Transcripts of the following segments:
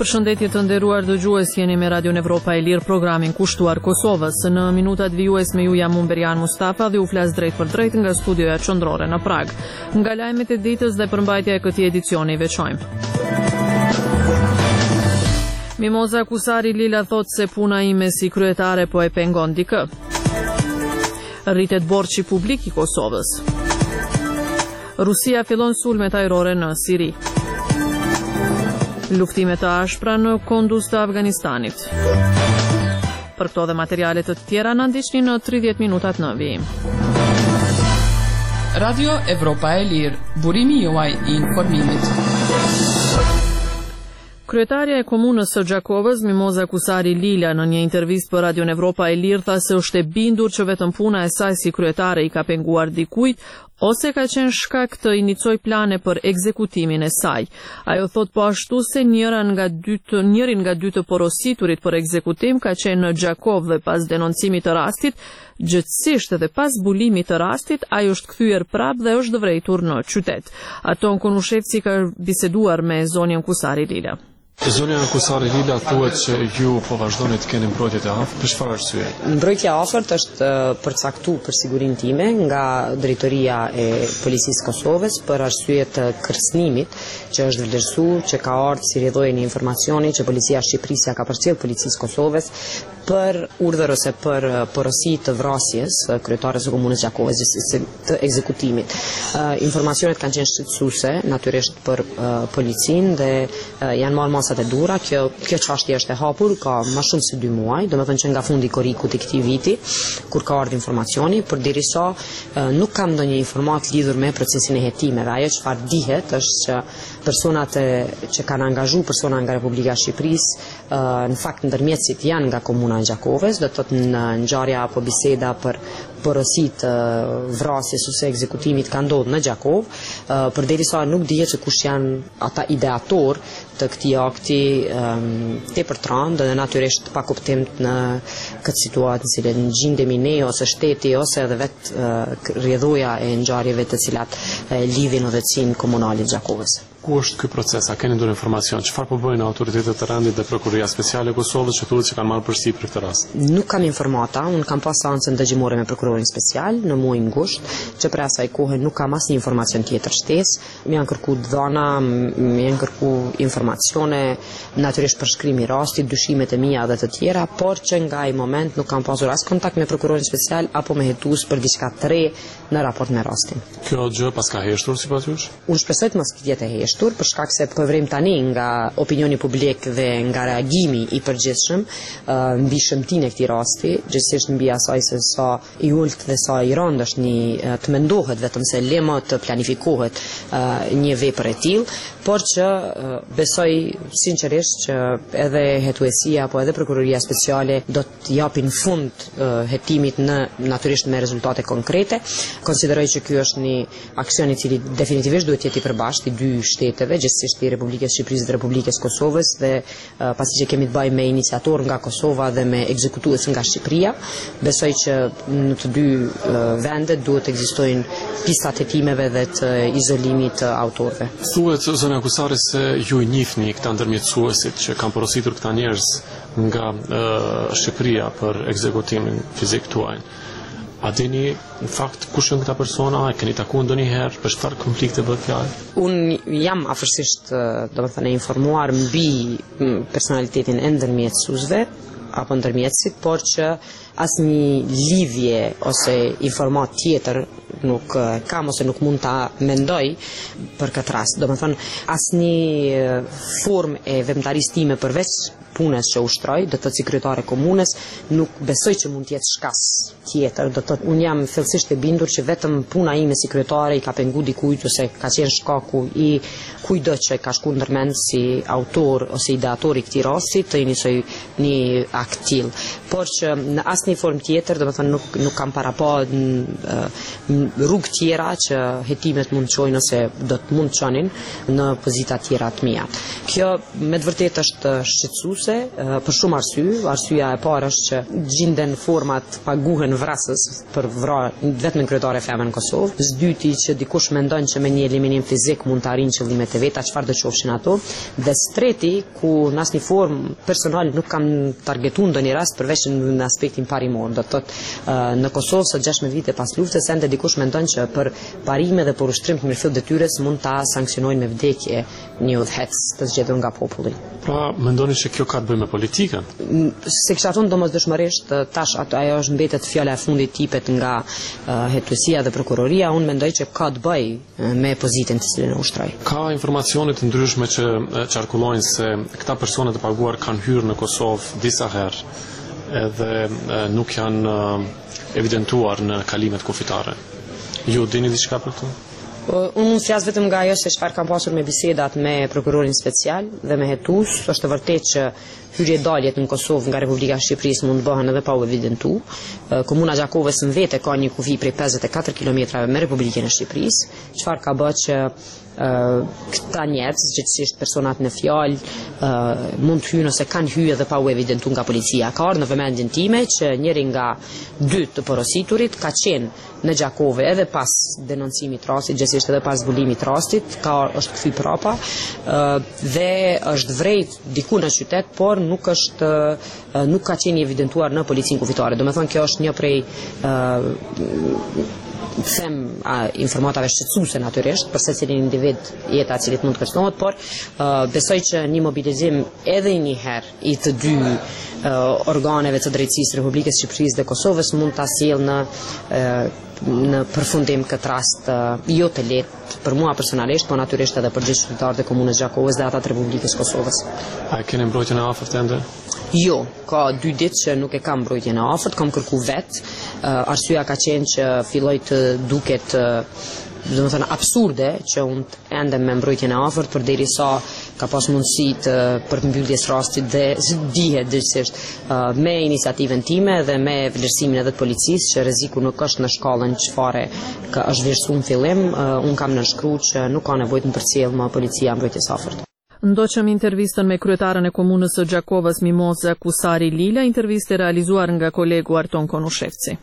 Përshëndetje të nderuar dëgjues, jeni me Radio Evropa e Lirë, programin kushtuar Kosovës. Në minutat vijues me ju jam Berian Mustafa dhe u flas drejt për drejt nga studioja qendrore në Prag. Nga lajmet e ditës dhe përmbajtja e këtij edicioni veçojmë. Mimoza Kusari Lila thot se puna ime si kryetare po e pengon dikë. Rritet borxhi publik i Kosovës. Rusia fillon sulmet ajrore në Siri. Luftimet të ashpra në Kunduz të Afganistanit. Për këto dhe materialet të tjera na ndiqni në 30 minutat në vijim. Radio Evropa e Lirë, burimi juaj i informimit. Kryetarja e komunës së Gjakovës, Mimoza Kusari Lila, në një intervistë për Radio Evropa e Lirë tha se është e bindur që vetëm puna e saj si kryetare i ka penguar dikujt ose ka qenë shkak të inicoj plane për ekzekutimin e saj. Ajo thot po ashtu se njërin nga dy të porositurit për ekzekutim ka qenë në Gjakovë dhe pas denoncimit të rastit, gjithsesi dhe pas zbulimit të rastit, ai është kthyer prapë dhe është vërejtur në qytet. Aton Konushevci ka biseduar me zonjën Kusari Lila. Zonja Kusari Lila thuhet që ju po vazhdoni të keni mbrojtje të afërt, për çfarë arsye? Mbrojtja e afërt është përcaktuar për sigurinë time nga drejtoria e Policisë Kosovës për arsye të kërcënimit që është vlerësuar, që ka ardhur si rrjedhojë një informacioni që Policia e Shqipërisë ka përcjell Policisë Kosovës për urdhër ose për porosi të vrasjes kryetares së komunës Gjakovës të ekzekutimit. Informacionet kanë qenë shqetësuese natyrisht për policinë dhe janë marrë masat e dura. Kjo çështje është e hapur ka më shumë se 2 muaj, domethënë që nga fundi korrikut i këtij viti, kur ka ardhur informacioni, përderisa nuk kam ndonjë informat lidhur me procesin e hetimeve. Ajo çfarë dihet është që personat që kanë angazhuar persona nga Republika e Shqipërisë, në fakt ndërmjetësit janë nga komuna e Gjakovës, do të thotë në ngjarja apo biseda për porosit vrasjes ose ekzekutimit ka ndodhur në Gjakovë, përderisa nuk dihet se kush janë ata ideator të këtij akti tepër të rëndë dhe natyrisht pa kuptim në këtë situatë në cilën gjendemi ne ose shteti ose edhe vetë rrjedhoja e ngjarjeve të cilat lidhin udhëticinë komunale të Gjakovës. Ku është ky proces? A keni ndonjë informacion? Çfarë po bëjnë autoritetet të rendit dhe Prokuroria Speciale e Kosovës që thuhet se kanë marrë përsipër për këtë rast? Nuk kam informata, unë kam pas seancën dëgjimore me prokurorin special në muajin gusht, që për asaj kohe nuk kam asnjë informacion tjetër shtesë. Më janë kërkuar dhëna, më janë kërkuar informacione, natyrisht për shkrimi i rastit, dyshimet e mia dhe të tjera, por që nga ai moment nuk kam pasur as kontakt me prokurorin special apo me hetues për diçka të re në raport me rastin. Kjo gjë pas ka heshtur sipas jush? Unë shpresoj të mos jetë e heshtur, për shkak se po vrim tani nga opinioni publik dhe nga reagimi i përgjithshëm mbi shëmtinë e këtij rasti, gjithsesi mbi asaj se sa i ulët dhe sa i rënd është një të mendohet vetëm se lema të planifikohet një vepër e tillë, por që besoj sinqerisht që edhe hetuesia apo edhe prokuroria speciale do të japin fund hetimit natyrisht me rezultate konkrete. Konsideroj që ky është një aksion i cili definitivisht duhet të jetë i përbashkët i dy shteteve, gjithsesi i Republikës së Shqipërisë dhe Republikës Kosovës, dhe pasi që kemi të bëjmë me iniciator nga Kosova dhe me ekzekutues nga Shqipëria, besoj që në të dy vendet duhet të ekzistojnë pistat hetimeve dhe të izolimit të autorëve. Thuhet zonja Kusari se ju i njihni këta ndërmjetësuesit që kanë porositur këta njerëz nga Shqipëria për ekzekutimin fizik tuaj. A dini në fakt kush janë këta persona? A keni takuar ndonjëherë? Për çfarë konflikte bëhet fjalë? Unë jam afërsisht domethënë informuar mbi personalitetin e ndërmjetësuesve apo ndërmjetësit, por që asnjë lidhje ose informat tjetër nuk kam ose nuk mund ta mendoj për këtë rast. Domethënë asnjë formë e veprimtarisë time përveç punës që ushtroj, do të thotë si kryetare komunës, nuk besoj që mund të jetë shkas tjetër. Do të thotë unë jam thellësisht e bindur që vetëm puna ime si kryetare i ka penguar dikujt ose ka qenë shkaku i kujdo që ka shkuar ndërmend si autor ose ideator i këtij rasti të inicoj një akt tillë. Por që në asnjë formë tjetër, domethënë nuk kam para pa rrugë tjera që hetimet mund të çojnë ose do të mund të çonin në pozita tjera të mia. Kjo me të vërtetë është shqetësues paslufse për shumë arsye. Arsyeja e parë është që gjinden format paguhen vrasës për vrarë vetëm kryetare femën në Kosovë. Së dyti që dikush mendon që me një eliminim fizik mund të arrijnë qëllimet e veta, çfarë do qofshin ato. Dhe së treti, ku në asnjë formë personal nuk kam targetuar ndonjë rast përveç në aspektin parimor. Do të thotë në Kosovë së 16 vite pas luftës ende dikush mendon që për parime dhe për ushtrim të mirëfill detyrës mund ta sanksionojnë me vdekje një udhëhec të zgjedhur nga populli. Pra, mendoni që kjo ka të bëjë me politikën? Se kisha thonë domosdoshmërisht, tash ajo është mbetet fjala e fundit tipet nga hetuesia dhe prokuroria, unë mendoj që ka të bëjë me pozitën të cilën e ushtroi. Ka informacione të ndryshme që qarkullojnë se këta persona të paguar kanë hyrë në Kosovë disa herë edhe nuk janë evidentuar në kalimet kufitare. Ju dini diçka për këtë? Unë mund të flas vetëm nga ajo se çfarë kam pasur me bisedat me prokurorin special dhe me hetues. Është vërtet që hyrje-daljet në Kosovë nga Republika e Shqipërisë mund të bëhen edhe pa u evidentuar. Komuna Gjakovës në vetë ka një kufi prej 54 kilometrave me Republikën e Shqipërisë, çfarë ka bërë që këta njerëz, gjithsesi personat në fjalë, mund të hyjnë ose kanë hyrë edhe pa u evidentuar nga policia. Ka ardhur në vëmendjen time që njëri nga dy të porositurit ka qenë në Gjakove edhe pas denoncimit të rastit, gjithsesi edhe pas zbulimit të rastit, është kthy prapa dhe është vrejt diku në qytet, por nuk ka qenë evidentuar në policinë kufitare. Domethënë kjo është një prej informatave shqetësuese natyrisht për secilin individ jeta e cilit mund të kërcënohet, por besoj që një mobilizim edhe një herë i të dy organeve të drejtësisë Republikës Shqipërisë dhe Kosovës mund ta sjellë në përfundim këtë rast jo të lehtë për mua personalisht, por natyrisht edhe për gjithë qytetarët e komunës Gjakovës dhe ata të Republikës Kosovës. A keni mbrojtjen e afërt ende? Jo, ka 2 ditë që nuk e kam mbrojtjen e afërt, kam kërkuar vetë. Arsyeja ka qenë që filloi të duket domethënë absurde që unë ende me mbrojtjen e afërt përderisa ka pas mundësi për mbylljes rastit dhe dihet gjithsesi me iniciativën time dhe me vlerësimin edhe të policisë që rreziku nuk është në shkallën çfarë ka është vlerësuar në fillim, unë kam nënshkruar që nuk ka nevojë të përcjell më policia mbrojtjes afërt. Ndoqëm intervistën me kryetaren e komunës së Gjakovës Mimoza Kusari Lila, intervistë realizuar nga kolegu Arton Konushevci.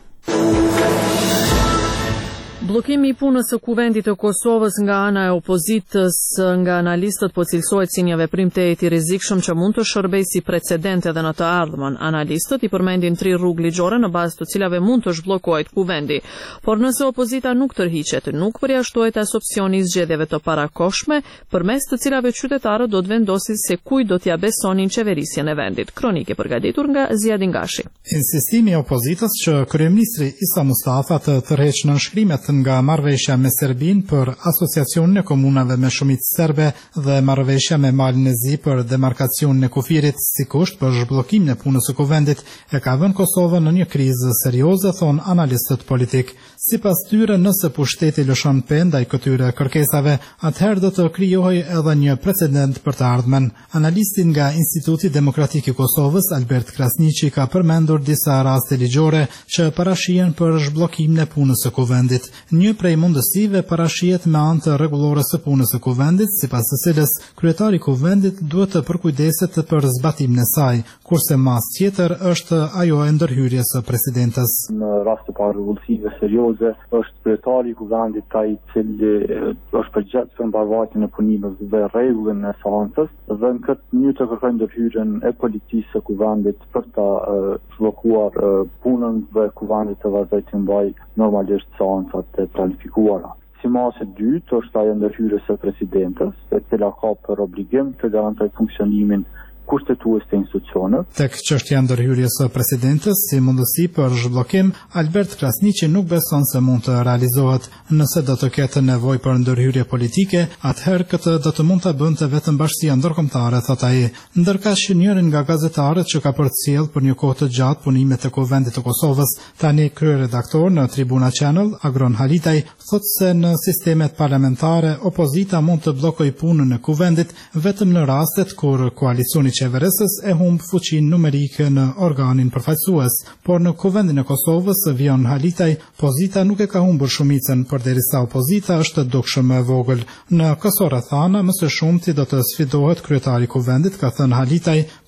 Bllokimi i punës së Kuvendit të Kosovës nga ana e opozitës nga analistët po cilësohet si një veprim të eti rrezikshëm që mund të shërbejë si precedent edhe në të ardhmen. Analistët i përmendin 3 rrugë ligjore në bazë të cilave mund të zhbllokohet Kuvendi, por nëse opozita nuk tërhiqet, nuk përjashtohet as opsioni i zgjedhjeve të parakohshme, përmes të cilave qytetarët do të vendosin se kujt do t'ia besonin qeverisjen e vendit. Kronikë përgatitur nga Ziadin Gashi. Insistimi i opozitës që kryeministri Isa Mustafa të tërheqë nënshkrimet nga marrëveshja me Serbin për asociacionin e komunave me shumicë serbe dhe marrëveshja me Malin e Zi për demarkacionin e kufirit si kusht për zhbllokimin e punës së Kuvendit e ka vënë Kosovën në një krizë serioze, thon analistët politik. Sipas tyre, nëse pushteti lëshon pend ndaj këtyre kërkesave, atëherë do të krijohej edhe një precedent për të ardhmen. Analisti nga Instituti Demokratik i Kosovës, Albert Krasniqi, ka përmendur disa raste ligjore që parashihen për zhbllokimin e punës së Kuvendit. Një prej mundësive parashihet me anë të rregullores së punës së Kuvendit, sipas së cilës kryetari i Kuvendit duhet të përkujdeset për zbatimin e saj, kurse mas tjetër është ajo e ndërhyrjes së presidentes. Në rast të parregullsive serioze është kryetari i Kuvendit ai i cili është përgjagjës për mbarvajtjen e punimit dhe rregullin e seancës, dhe në këtë mënyrë të kërkojnë ndërhyrjen e policisë së Kuvendit për ta zhbllokuar punën dhe Kuvendit të vazhdojë të mbajë normalisht seancat e planifikuara. Si masë e dytë është ajo ndërhyrjes së presidentes, e cila ka për obligim të garantojë funksionimin kushtetues të institucioneve. Tek çështja e ndërhyrjes së presidentes si mundësi për zhbllokim, Albert Krasniqi nuk beson se mund të realizohet. Nëse do të ketë nevojë për ndërhyrje politike, atëherë këtë do të mund ta bënte vetëm Bashkia Ndërkombëtare, thot ai. Ndërkaq njërin nga gazetarët që ka përcjell për një kohë të gjatë punimet e Kuvendit të Kosovës, tani kryeredaktor në Tribuna Channel, Agron Halitaj, thot se në sistemet parlamentare opozita mund të bllokojë punën e Kuvendit vetëm në rastet kur koalicioni qeverisës e humb fuqinë numerike në organin përfaqësues, por në Kuvendin e Kosovës, Vion Halitaj, pozita nuk e ka humbur shumicën, përderisa opozita është dukshëm e vogël. Në këso rrethana, më së shumti do të sfidohet kryetari i Kuvendit, ka thënë Halitaj,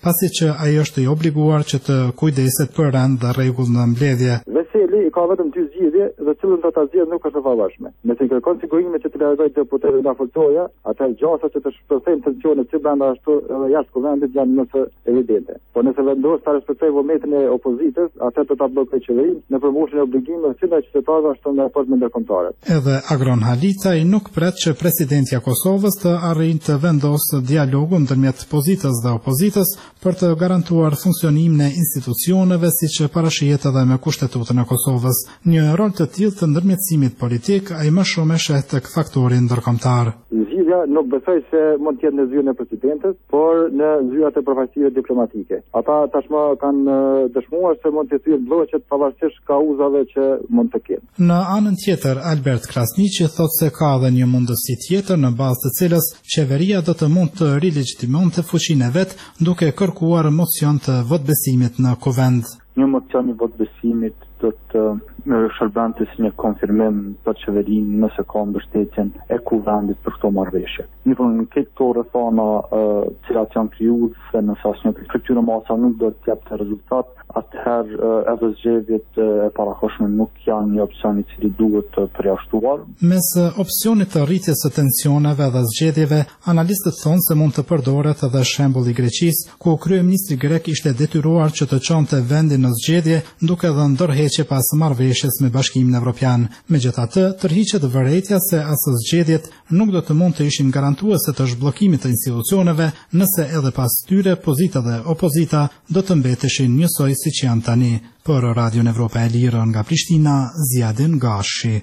pasi që ai është i obliguar që të kujdeset për rend dhe rregull në mbledhje. Veseli ka vetëm 2 zgjidhje dhe cilën do ta zgjidhë nuk është e pavarëshme. Nëse kërkon sigurime që të largojë deputetët nga forcoja, atëherë gjasa që të shpërthejnë tensionet si brenda ashtu edhe jashtë kuvendit janë nëse evidente. Po nëse vendos ta respektojë vullnetin e opozitës, atëherë do ta bllokojë qeverinë në përmbushjen e obligimeve të ndaj qytetarëve ashtu në raport me ndërkombëtarët. Edhe Agron Halicaj nuk pret që presidentja e Kosovës të arrijë të vendosë dialogun ndërmjet pozitës dhe opozitës për të garantuar funksionimin e institucioneve siç parashihet edhe me Kushtetutën e Kosovës. Një rol të tillë të ndërmjetësimit politik ai më shumë e sheh tek faktori ndërkombëtar. Zgjidhja nuk besoj se mund të jetë në zyrën e presidentes, por në zyrat e përfaqësuesve diplomatike. Ata tashmë kanë dëshmuar se mund të thyen bllokët pavarësisht kauzave që mund të kenë. Në anën tjetër, Albert Krasniqi thotë se ka edhe një mundësi tjetër në bazë të cilës qeveria do të mund të rilegitimonte fuqinë e vet duke kërkuar mocion të votbesimit në kuvend. Një mocion i votbesimit do të shërbante si një konfirmim për qeverinë nëse ka mbështetjen e kuvendit për këto marrëveshje. Në këto rrethana cilat janë krijuese nëse asnjë strukturë masa nuk do të japte rezultat, atëherë edhe zgjedhjet e parakohshme nuk janë një opsion i cili duhet të përjashtuar. Mes opsionit të rritjes së tensioneve dhe zgjedhjeve, analistët thonë se mund të përdoret edhe shembulli i Greqisë, ku kryeministri grek ishte detyruar që të çonte vendin në zgjedhje duke dhënë ndërheqje pas marrëveshjes me Bashkimin Evropian. Megjithatë, tërhiqet vërejtja se as zgjedhjet nuk do të mund të ishin garantuese të zhbllokimit të institucioneve nëse edhe pas tyre pozita dhe opozita do të mbeteshin njësoj siç janë tani. Për Radio Evropa e Lirë nga Prishtina, Ziadin Gashi.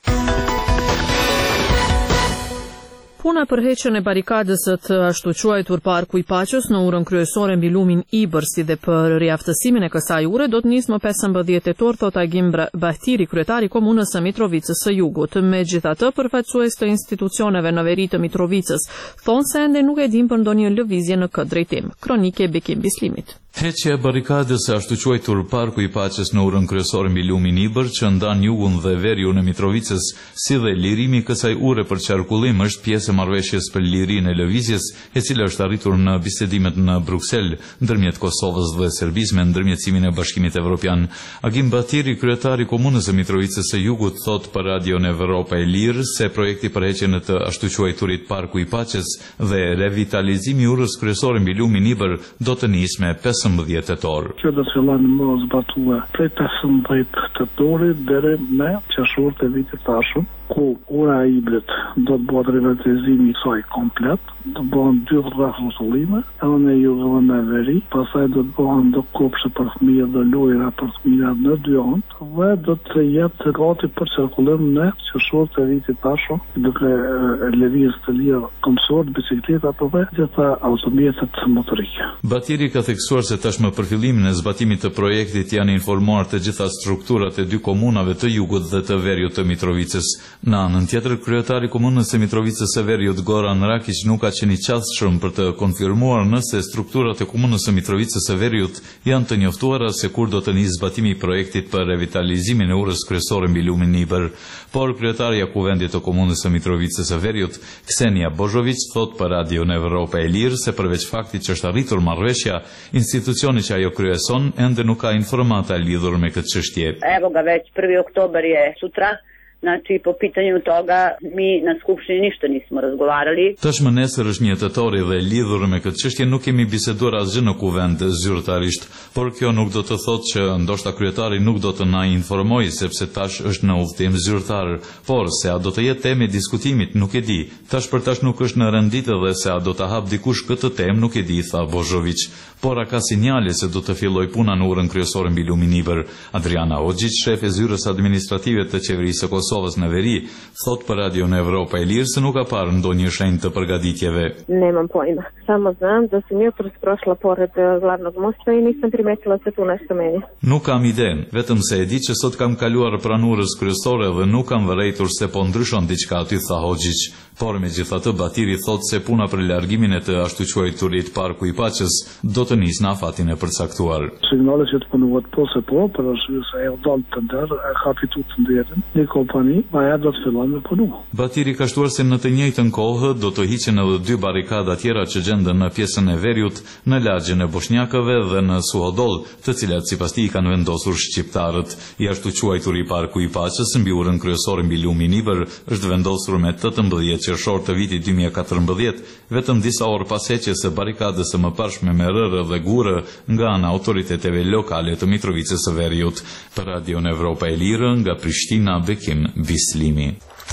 Puna për heqjen e barikadës të ashtu quajtur Parku i Paqës në urën kryesore mbi lumin Ibër si dhe për riaftësimin e kësaj ure do të nisë më 15 tetor, thot Agim Bahtiri, kryetari i komunës së Mitrovicës së Jugut. Megjithatë, përfaqësues të institucioneve në veri të Mitrovicës thonë se ende nuk e din për ndonjë lëvizje në këtë drejtim. Kronike Bekim Bislimit. Heqja e barikadës së ashtu quajtur Parku i Paqës në urën kryesore mbi lumin Ibër që ndan Jugun dhe veriun e Mitrovicës, si dhe lirimi i kësaj ure për qarkullim është pjesë e marrëveshjes për lirinë e lëvizjes, e cila është arritur në bisedimet në Bruksel ndërmjet Kosovës dhe Serbisë me ndërmjetësimin e Bashkimit Evropian. Agim Bahtiri, kryetari i komunës së Mitrovicës së Jugut, thot për Radio Evropa e Lirë se projekti për heqjen e të ashtu quajturit Parku i Paqës dhe revitalizimi i urës kryesore mbi lumin Ibër do të nisë me 15 tetor. Kjo do të fillojë më zbatue prej 15 tetorit deri me qershor të vitit tashëm, ku ura e Ibrit do të bëhet revitalizimi i saj komplet, do bëhen 2 rreth rrotullime, edhe në jug edhe në veri, pastaj do të bëhen do kopshte për fëmijë dhe lojra për fëmijët në 2 anë, dhe do të jetë gati për qarkullim në qershor të vitit tashëm, duke lëvizje të lira komsor, bicikleta apo gjitha automjetet motorike. Bahtiri ka theksuar se tashmë për fillimin e zbatimit të projektit janë informuar të gjitha strukturat e 2 komunave të Jugut dhe të Veriut të Mitrovicës. Në anën tjetër, kryetari i komunës së Mitrovicës së Veriut Goran Rakić nuk ka qenë i qashtshëm për të konfirmuar nëse strukturat e komunës së Mitrovicës së Veriut janë të njoftuara se kur do të nisë zbatimi i projektit për revitalizimin e urës kryesore mbi lumin Ibër. Por kryetaria e kuvendit të komunës së Mitrovicës së Veriut, Ksenia Bozhović, thot për Radio Evropa e Lirë se përveç faktit që është arritur marrëveshja, institucioni që ajo kryeson ende nuk ka informata lidhur me këtë çështje. Evo ga već 1. oktobar je sutra. Znači, po pitanju toga, mi na Skupštini ništa nismo razgovarali. Tashmë nesër është 1 tetori dhe lidhur me këtë çështje nuk kemi biseduar asgjë në kuvend zyrtarisht, por kjo nuk do të thotë që ndoshta kryetari nuk do të na informojë sepse tash është në udhëtim zyrtar, por se a do të jetë temë e diskutimit nuk e di. Tash për tash nuk është në renditë dhe se a do ta hap dikush këtë temë nuk e di, tha Bozhović. Por a ka sinjale se do të filloj puna në urën kryesore mbi lumin Ibër. Adriana Hoxhić, shef e zyrës administrative të qeverisë së Kosovës në veri, thot për Radio Evropa e Lirë se nuk ka parë ndonjë shenjë të përgatitjeve. Nemam pojma. Samo znam da sam jutros prošla pored glavnog mosta i nisam primetila se tu nešto menja. Nuk kam iden, vetëm se e di që sot kam kaluar pranë urës kryesore dhe nuk kam vërejtur se po ndryshon diçka aty, tha Hoxhić. Por megjithatë Batiri thot se puna për largimin e të ashtu quajturit Parku i Paqës do të nisë në afatin e përcaktuar. Signale që të punohet po se po, për arsye se e udhëton të ndër, e ka fituar të ndërën. Niko kompani, aja do të fillon me punu. Batiri ka shtuar se në të njëjtën kohë do të hiqen edhe 2 barikada tjera që gjenden në pjesën e Veriut, në lagjen e Boshnjakëve dhe në Suhodol, të cilat sipas tij kanë vendosur shqiptarët. I ashtu quajturi i Parku i Paqës mbi urën kryesore mbi lumin Iber është vendosur me 18 qershor të vitit 2014, vetëm disa orë pas heqjes së barikadës së mëparshme me rërë dhe gurë nga ana autoriteteve lokale të Mitrovicës së Veriut. Për Radio Evropa e Lirë nga Prishtina, Bekim Bislimi.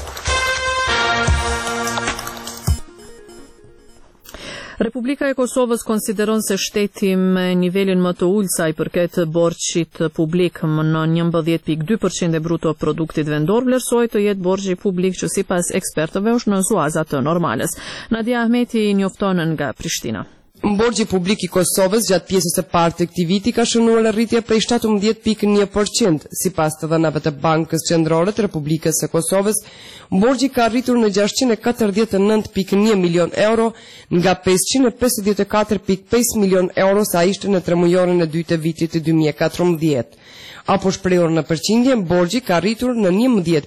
Republika e Kosovës konsideron se shteti me nivelin më të ulët sa i përket borxhit publik në 11.2% e bruto produktit vendor vlerësohet të jetë borxhi publik që sipas ekspertëve është në suaza të normales. Nadia Ahmeti njofton nga Prishtina. Borxhi publik i Kosovës gjatë pjesës së parë të këtij viti ka shënuar rritje prej 17.1%, sipas të dhënave të Bankës Qendrore të Republikës së Kosovës. Borxhi ka arritur në 649.1 milion euro nga 554.5 milion euro sa ishte në tremujorin e dytë të vitit të 2014. Apo shprehur në përqindje, borxhi ka arritur në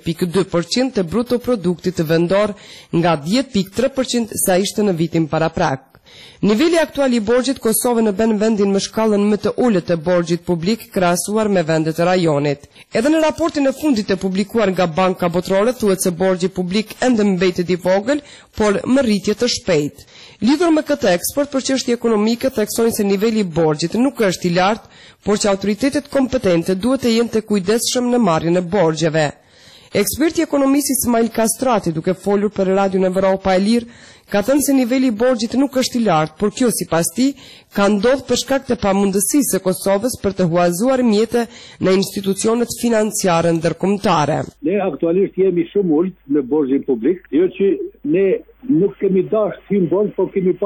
11.2% të bruto produktit të vendor nga 10.3% sa ishte në vitin paraprak. Niveli aktual i borxhit Kosovën e bën vendin me shkallën më të ulët të borxhit publik krahasuar me vendet e rajonit. Edhe në raportin e fundit të publikuar nga Banka Botërore thuhet se borxhi publik ende mbetet i vogël, por me rritje të shpejtë. Lidhur me këtë, ekspert për çështje ekonomike theksojnë se niveli i borxhit nuk është i lartë, por që autoritetet kompetente duhet të jenë të kujdesshëm në marrjen e borxheve. Eksperti ekonomist Ismail Kastrati, duke folur për Radio Evropa e Lirë, ka thënë se niveli i borxhit nuk është i lartë, por kjo sipas tij ka ndodhur për shkak të pamundësisë së Kosovës për të huazuar mjete në institucionet financiare ndërkombëtare. Ne aktualisht jemi shumë ulët në borxhin publik, jo që ne nuk kemi dashur të hyjmë borxh, por kemi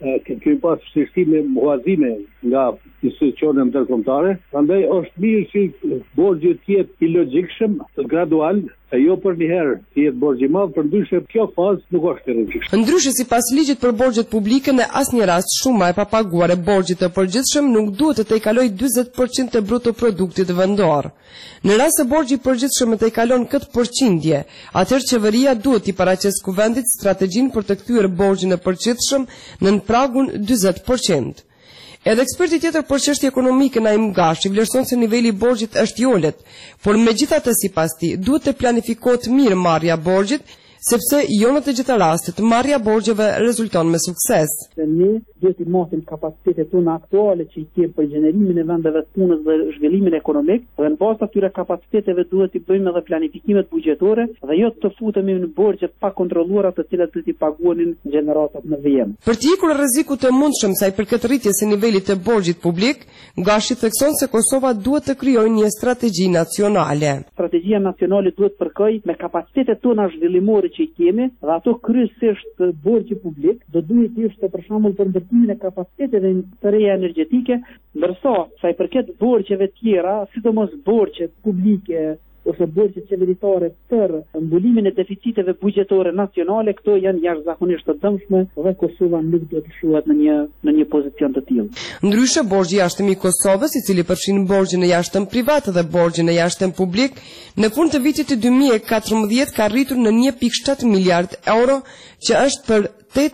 pas vështirësi me huazime nga institucionet ndërkombëtare. Prandaj është mirë që borxhi të jetë i logjikshëm, gradual, e jo për një herë të jetë borxhi i madh, përndryshe kjo fazë nuk është e rëndësishme. Ndryshe sipas ligjit për borxhet publike, në asnjë rast shuma e papaguar e borxhit të përgjithshëm nuk duhet të tejkalojë 40% të bruto produktit vendor. Në rast se borxhi i përgjithshëm tejkalon këtë përqindje, atëherë qeveria duhet të paraqesë kuvendit strategjinë për të kthyer borxhin e përgjithshëm në pragun 40%. Edhe eksperti tjetër për çështje ekonomike Naim Gashi vlerëson se niveli i borxhit është i ulët, por megjithatë sipas tij duhet të planifikohet mirë marrja e borxhit, sepse jo në të gjitha rastet marrja borxheve rezulton me sukses. Ne duhet të masim kapacitetet tona aktuale që i kemi për gjenerimin e vendeve të punës dhe zhvillimin ekonomik, dhe në bazë të këtyre kapaciteteve duhet të bëjmë edhe planifikimet buxhetore dhe jo të futemi në borxhe pa kontrolluara të cilat duhet i paguanin gjeneratat në vijim. Për të ikur rrezikut të mundshëm sa i përket rritjes së nivelit të borxhit publik, Gashi thekson se Kosova duhet të krijojë një strategji nacionale. Strategjia nacionale duhet përkoj me kapacitetet tona zhvillimore që i kemi, dhe ato kryesisht borxhi publik do duhet të ishte për shembull për ndërtimin e kapaciteteve të reja energjetike, ndërsa sa i përket borxheve tjera, sidomos borxhet publike ose borxhet qeveritare për mbulimin e deficiteve buxhetore nacionale, këto janë jashtëzakonisht të dëmshme dhe Kosova nuk do të shohet në një pozicion të tillë. Ndryshe, borxhi i jashtëm i Kosovës, i cili përfshin borxhin e jashtëm privat dhe borxhin e jashtëm publik, në fund të vitit të 2014 ka rritur në 1.7 miliard euro, që është për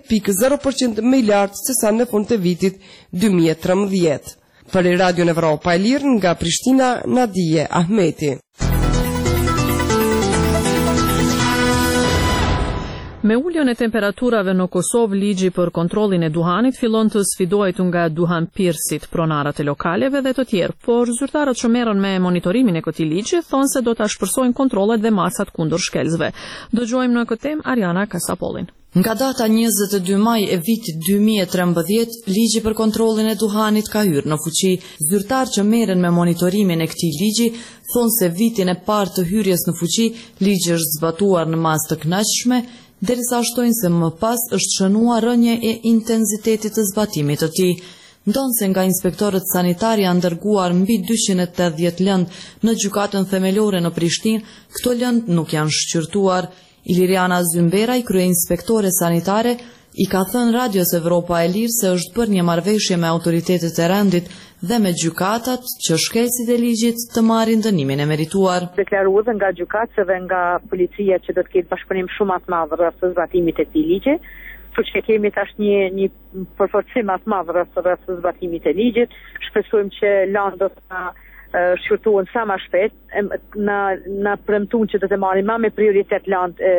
8.0% më i lartë se sa në fund të vitit 2013. Për Radio Evropa e Lirë nga Prishtina, Nadia Ahmeti. Me uljen e temperaturave në Kosovë, ligji për kontrollin e duhanit fillon të sfidohet nga duhanpirësit, pronarët e lokaleve dhe të tjerë, por zyrtarët që merren me monitorimin e këtij ligji thonë se do ta shpërsojnë kontrollet dhe masat kundër shkelzve. Dëgjojmë në këtë temë Ariana Kasapollin. Nga data 22 maj e vitit 2013, ligji për kontrollin e duhanit ka hyrë në fuqi. Zyrtarë që merren me monitorimin e këtij ligji thonë se vitin e parë të hyrjes në fuqi, ligji është zbatuar në masë të kënaqshme, derisa shtojnë se më pas është shënuar rënje e intensitetit të zbatimit të tij. Ndonë se nga inspektorët sanitari janë dërguar mbi 280 lëndë në gjykatën themelore në Prishtinë, këto lëndë nuk janë shqyrtuar. Iliriana Zymberaj, kryeinspektore sanitare, i ka thënë Radios Evropa e Lirë se është bërë një marrëveshje me autoritetet e rendit dhe me gjykatat që shkelësit e ligjit të marrin dënimin e merituar. Deklaruar dhe nga gjykatës dhe nga policia që do të ketë bashkëpunim shumë të madh rreth zbatimit të këtij ligji. Kështu që kemi tash një përforcim më të madh rreth zbatimit të ligjit. Shpresojmë që lëndë do të shqyrtohen sa më shpejt, na premtuan që do të marrim më me prioritet lëndë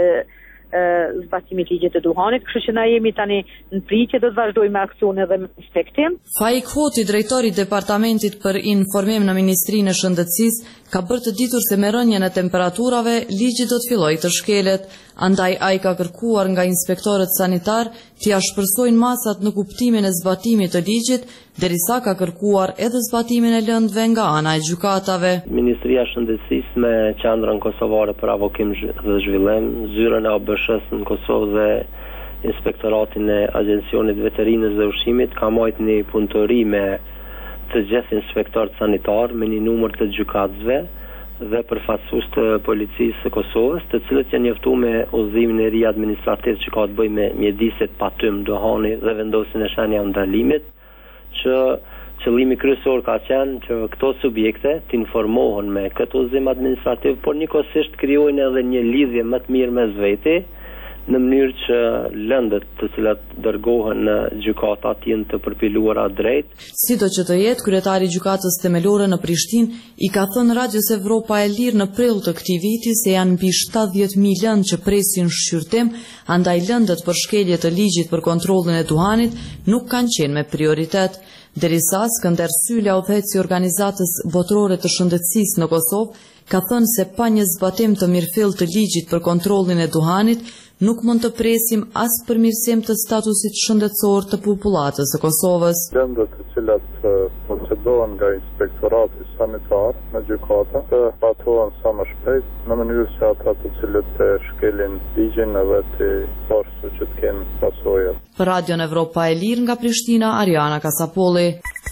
zbatimit ligjit të duhanit, kështu që na jemi tani në pritje, do të vazhdojmë aksionin dhe me inspektim. Faik Hoti, drejtori i Departamentit për Informim në Ministrinë e Shëndetësisë, ka bërë të ditur se me rënjen e temperaturave ligji do të fillojë të shkelet, andaj ai ka kërkuar nga inspektorët sanitar t'i shpërsojnë masat në kuptimin e zbatimit të ligjit, derisa ka kërkuar edhe zbatimin e lëndëve nga ana e gjykatave. Ministria e Shëndetësisë me qendrën kosovare për avokim dhe zhvillim, zyrën e OBSH-s në Kosovë dhe inspektoratin e Agjencionit Veterinës dhe Ushqimit ka marrë një punëtori me të gjithë inspektorët sanitar me një numër të gjykatësve dhe përfaqësues të policisë së Kosovës, të cilët janë njoftuar me udhëzimin e ri administrativ që ka të bëjë me mjediset patym duhani dhe vendosjen e shenja ndalimit, që qëllimi kryesor ka qenë që këto subjekte të informohen me këtë udhëzim administrativ, por njëkohësisht krijojnë edhe një lidhje më të mirë mes vete, në mënyrë që lëndët të cilat dërgohen në gjykata të jenë të përpiluara drejt. Sido që të jetë, kryetari i gjykatës themelore në Prishtinë i ka thënë Radios Evropa e Lirë në prill të këtij viti se janë mbi 70.000 lëndë që presin shqyrtim, andaj lëndët për shkelje të ligjit për kontrollin e duhanit nuk kanë qenë me prioritet. Derisa Skënder Sylla, udhëheqësi i organizatës botërore të shëndetësisë në Kosovë, ka thënë se pa një zbatim të mirëfillt të ligjit për kontrollin e duhanit, nuk mund të presim as përmirësim të statusit shëndetësor të popullatës së Kosovës. Lëndët të cilat procedohen nga inspektorati sanitar në gjykata të zbatohen sa më shpejt në mënyrë që ata të cilët të shkelin ligjin edhe të forcu që të kenë pasojat. Për Radion Evropa e Lirë nga Prishtina, Ariana Kasapolli.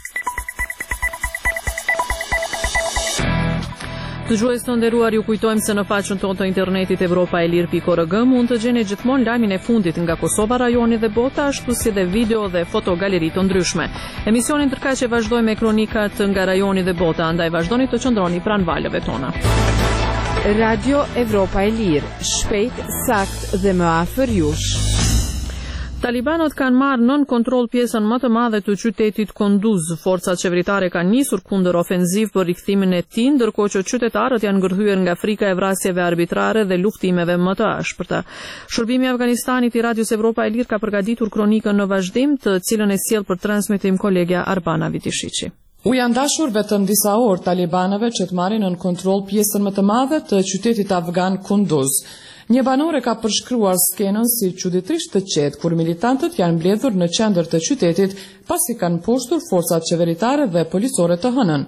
Të gjuhës të nderuar, ju kujtojmë se në faqen tonë të internetit evropaelir.org mund të gjeni gjithmonë lajmin e fundit nga Kosova, rajoni dhe bota, ashtu si dhe video dhe fotogaleri të ndryshme. Emisionin tërkaq vazhdoi me kronikat nga rajoni dhe bota, andaj vazhdoni të qëndroni pranë valëve tona. Radio Evropa e Lirë, shpejt, sakt dhe më afër jush. Talibanët kanë marrë nën kontroll pjesën më të madhe të qytetit Kunduz. Forcat qeveritare kanë nisur kundër ofenziv për rikthimin e tij, ndërkohë që qytetarët janë ngërthyer nga frika e vrasjeve arbitrare dhe luftimeve më të ashpërta. Shërbimi i Afganistanit i Radios Evropa e Lirë ka përgatitur kronikën në vazhdim, të cilën e sjell për transmetim kolegja Arbana Vitishiqi. U janë dashur vetëm disa orë talibanëve që të marrin nën kontroll pjesën më të madhe të qytetit afgan Kunduz. Një banore ka përshkruar skenën si çuditërisht të qetë, kur militantët janë mbledhur në qendër të qytetit pasi kanë mposhtur forcat qeveritare dhe policore të hënën.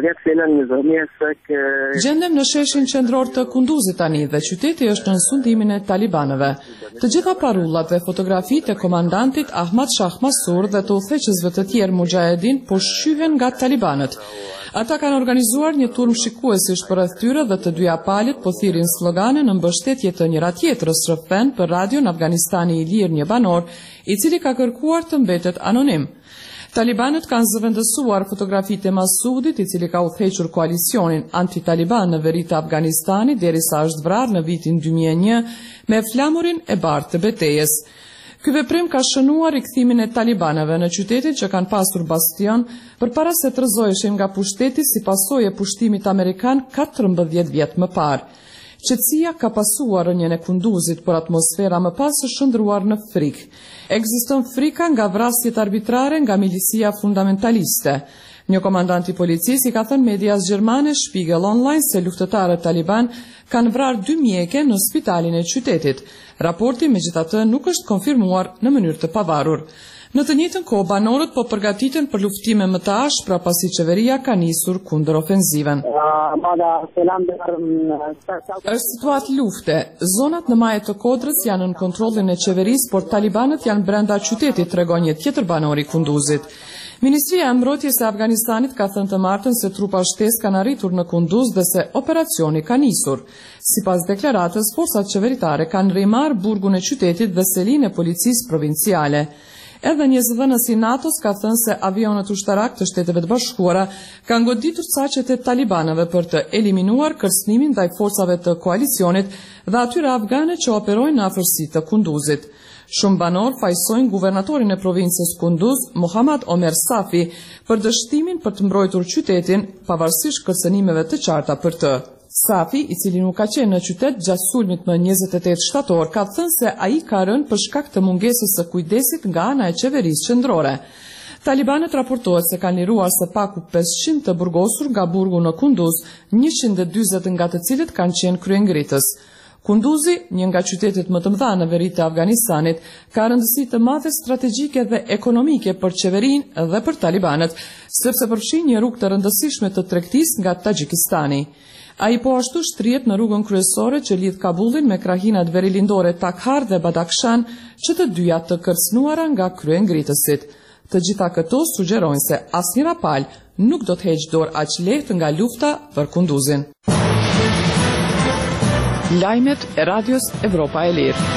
Gjendem në sheshin qendror të Kunduzit tani dhe qyteti është në sundimin e talibanëve. Të gjitha parullat dhe fotografitë e komandantit Ahmad Shah Masur dhe të udhëheqësve të tjerë mujahedin po shqyhen nga talibanët. Ata kanë organizuar një turm shikuesish përreth tyre dhe të dyja palët po thirrin slogane në mbështetje të njëra tjetrës, rrëfen për radion Afganistani i Lirë, një banor, i cili ka kërkuar të mbetet anonim. Talibanët kanë zëvendësuar fotografitë e Masudit, i cili ka udhëhequr koalicionin anti-taliban në veri të Afganistanit derisa është vrarë në vitin 2001 me flamurin e bardhë të betejës. Ky veprim ka shënuar rikthimin e talibanëve në qytetin që kanë pasur bastion përpara se të rrëzoheshin nga pushteti si pasojë e pushtimit amerikan 14 vjet më parë. Qetësia ka pasuar rënjen e Kunduzit, por atmosfera më pas është shndruar në frikë. Ekziston frika nga vrasjet arbitrare nga milicia fundamentaliste. Një komandant i policisë i ka thënë medias gjermane Spiegel Online se luftëtarët taliban kanë vrarë 2 mjeke në spitalin e qytetit. Raporti megjithatë nuk është konfirmuar në mënyrë të pavarur. Në të njëjtën kohë, banorët po përgatiten për luftime më të ashpra pasi qeveria ka nisur kundër ofenziven. Është situatë lufte. Zonat në majë të Kodrës janë në kontrollin e qeverisë, por talibanët janë brenda qytetit, tregon një tjetër banor i Kunduzit. Ministria e Mbrojtjes e Afganistanit ka thënë të martën se trupa shtesë kanë arritur në Kunduz dhe se operacioni ka nisur. Sipas deklaratës, forcat qeveritare kanë rrimar burgun e qytetit dhe selinë e policisë provinciale. Edhe një zëdhënës i NATO-s ka thënë se avionët ushtarak të Shteteve të Bashkuara kanë goditur saqet e talibanëve për të eliminuar kërcënimin ndaj forcave të koalicionit dhe atyre afgane që operojnë në afërsi të Kunduzit. Shumë banor fajsojnë guvernatorin e provincës Kunduz, Muhammad Omer Safi, për dështimin për të mbrojtur qytetin, pavarësisht kërcënimeve të qarta për të. Safi, i cili nuk ka qenë në qytet gjatë sulmit më 28 shtator, ka thënë se ai ka rënë për shkak të mungesës së kujdesit nga ana e qeverisë qendrore. Talibanët raportohet se kanë liruar së paku 500 të burgosur nga burgu në Kunduz, 140 nga të cilët kanë qenë kryengritës. Kunduzi, një nga qytetet më të mëdha në veri të Afganistanit, ka rëndësi të madhe strategjike dhe ekonomike për qeverinë dhe për talibanët, sepse përfshin një rrugë të rëndësishme të tregtisë nga Tagjikistani. Ai po ashtu shtrihet në rrugën kryesore që lidh Kabullin me krahinat verilindore Takhar dhe Badakhshan, që të dyja të kërcënuara nga kryengritësit. Të gjitha këto sugjerojnë se asnjë rapal nuk do të heqë dorë aq lehtë nga lufta për Kunduzin. Lajmet e Radios Evropa e Lirë.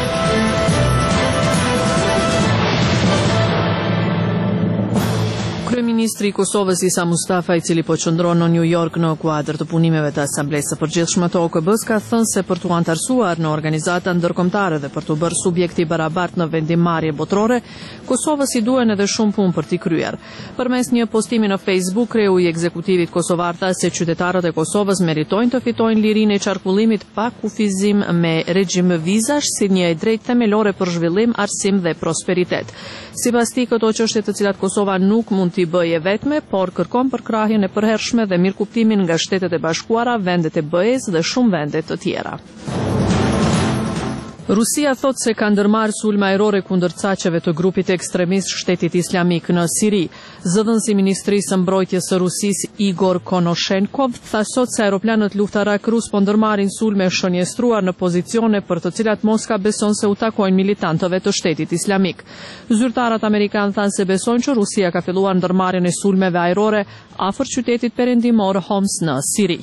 Kryeministri i Kosovës Isa Mustafa, i cili po qëndron në New York në kuadër të punimeve të Asamblesë së Përgjithshme të OKB-s, ka thënë se për t'u antarësuar në organizata ndërkombëtare dhe për t'u bërë subjekti barabart në vendimmarrje botërore, Kosovës i duhen edhe shumë punë për t'i kryer. Përmes një postimi në Facebook, kreu i ekzekutivit kosovar tha se qytetarët e Kosovës meritojnë të fitojnë lirinë e qarkullimit pa kufizim me regjim vizash si një e drejtë themelore për zhvillim, arsim dhe prosperitet. Sipas tij, këto çështje të cilat Kosova nuk mund t'i bëje vetme, por kërkon përkrahjen e përhershme dhe mirëkuptimin nga Shtetet e Bashkuara, vendet e BE-s dhe shumë vende të tjera. Rusia thot se ka ndërmarrë sulme ajrore kundër caqeve të grupit ekstremist Shtetit Islamik në Siri. Zëdhënësi i Ministrisë së Mbrojtjes së Rusisë Igor Konoshenkov tha sot se aeroplanët luftarak rus po ndërmarrin sulme shënjestruar në pozicione për të cilat Moska beson se u takojnë militantëve të Shtetit Islamik. Zyrtarët amerikanë thanë se besojnë që Rusia ka filluar ndërmarrjen e sulmeve ajrore afër qytetit perëndimor Homs në Siri.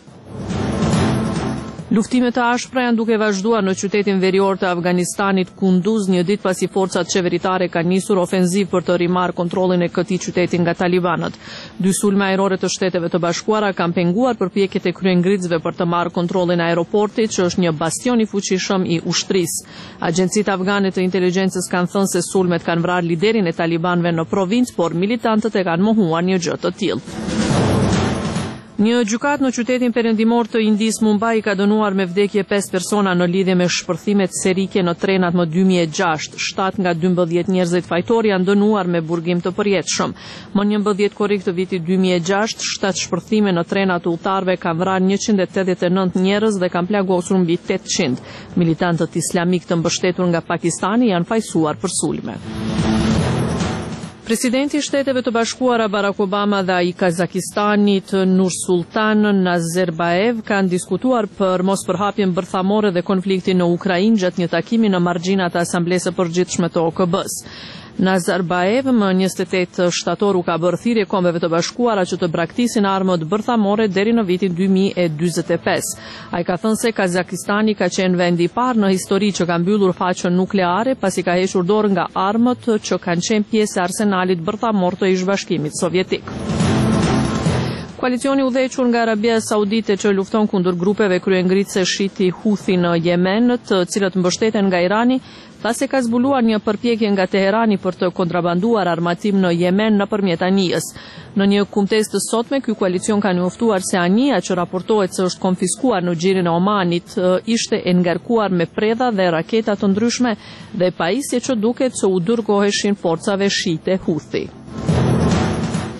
Luftimet të ashpra janë duke vazhduar në qytetin verior të Afganistanit Kunduz, një ditë pasi forcat qeveritare kanë nisur ofenziv për të rimarrë kontrollin e këtij qyteti nga talibanët. 2 sulme ajrore të Shteteve të Bashkuara kanë penguar përpjekjet e kryengritësve për të marrë kontrollin e aeroportit, që është një bastion i fuqishëm i ushtrisë. Agjencitë afgane të inteligjencës kanë thënë se sulmet kanë vrarë liderin e talibanëve në provincë, por militantët e kanë mohuar një gjë të tillë. Një gjykat në qytetin perëndimor të Indisë Mumbai ka dënuar me vdekje 5 persona në lidhje me shpërthimet serike në trenat më 2006. 7 nga 12 njerëzit fajtor janë dënuar me burgim të përjetshëm. Më 11 korrik të vitit 2006, 7 shpërthime në trenat të udhëtarëve kanë vrarë 189 njerëz dhe kanë plagosur mbi 800. Militantët islamik të mbështetur nga Pakistani janë fajsuar për sulme. Presidenti i Shteteve të Bashkuara Barack Obama dhe ai i Kazakistanit Nursultan Nazarbayev kanë diskutuar për mospërhapjen bërthamore dhe konfliktin në Ukrainë gjatë një takimi në margjinat e Asamblesë së Përgjithshme të OKB-s. Nazarbayev më 28 shtator u ka bërë thirrje Kombeve të Bashkuara që të braktisin armët bërthamore deri në vitin 2045. Ai ka thënë se Kazakistani ka qenë vendi i parë në histori që ka mbyllur faqen nukleare pasi ka hequr dorë nga armët që kanë qenë pjesë e arsenalit bërthamor të ish-bashkimit sovjetik. Koalicioni udhëhequr nga Arabia Saudite që lufton kundër grupeve kryengritëse shiti Houthi në Yemen, të cilët mbështeten nga Irani, tha se ka zbuluar një përpjekje nga Teherani për të kontrabanduar armatim në Yemen nëpërmjet anijës. Në një kumtesë të sotme, ky koalicion ka njoftuar se anija që raportohet se është konfiskuar në xhirin e Omanit ishte e ngarkuar me predha dhe raketa të ndryshme dhe pajisje që duket se u dërgoheshin forcave shite Houthi.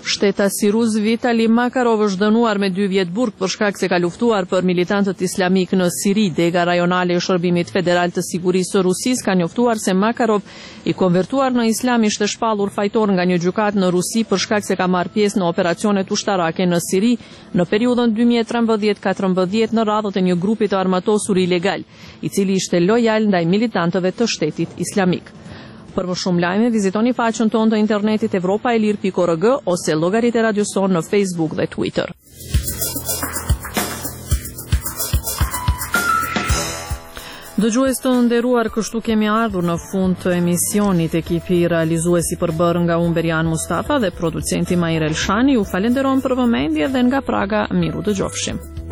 Shteta si rus Vitali Makarov është dënuar me 2 vjet burg për shkak se ka luftuar për militantët islamik në Siri. Dega rajonale e Shërbimit Federal të Sigurisë së Rusisë ka njoftuar se Makarov, i konvertuar në islam, ishte shpallur fajtor nga një gjykatë në Rusi për shkak se ka marrë pjesë në operacionet ushtarake në Siri në periudhën 2013-14 në radhët e një grupi të armatosur ilegal, i cili ishte lojal ndaj militantëve të Shtetit Islamik. Për më shumë lajme, vizitoni faqen tonë të internetit evropaelir.org ose llogaritë e Radio Son në Facebook dhe Twitter. Dëgjues të nderuar, kështu kemi ardhur në fund të emisionit. Ekipi realizuesi përbër nga Umberian Mustafa dhe producenti Majer Elshani ju falenderon për vëmendje dhe nga Praga miru dëgjofshim.